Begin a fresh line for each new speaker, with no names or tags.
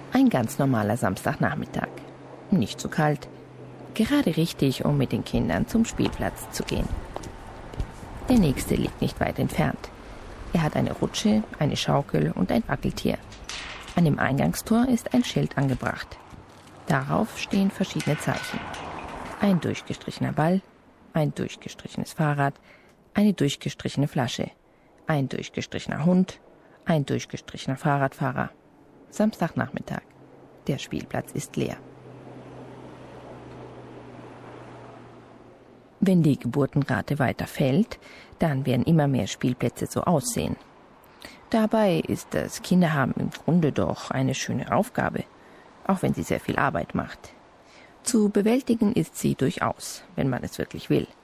Ein ganz normaler Samstagnachmittag. Nicht zu kalt. Gerade richtig, um mit den Kindern zum Spielplatz zu gehen. Der nächste liegt nicht weit entfernt. Er hat eine Rutsche, eine Schaukel und ein Wackeltier. An dem Eingangstor ist ein Schild angebracht. Darauf stehen verschiedene Zeichen. Ein durchgestrichener Ball, ein durchgestrichenes Fahrrad, eine durchgestrichene Flasche, ein durchgestrichener Hund, ein durchgestrichener Fahrradfahrer. Samstagnachmittag. Der Spielplatz ist leer. Wenn die Geburtenrate weiter fällt, dann werden immer mehr Spielplätze so aussehen. Dabei ist das Kinderhaben im Grunde doch eine schöne Aufgabe, auch wenn sie sehr viel Arbeit macht. Zu bewältigen ist sie durchaus, wenn man es wirklich will.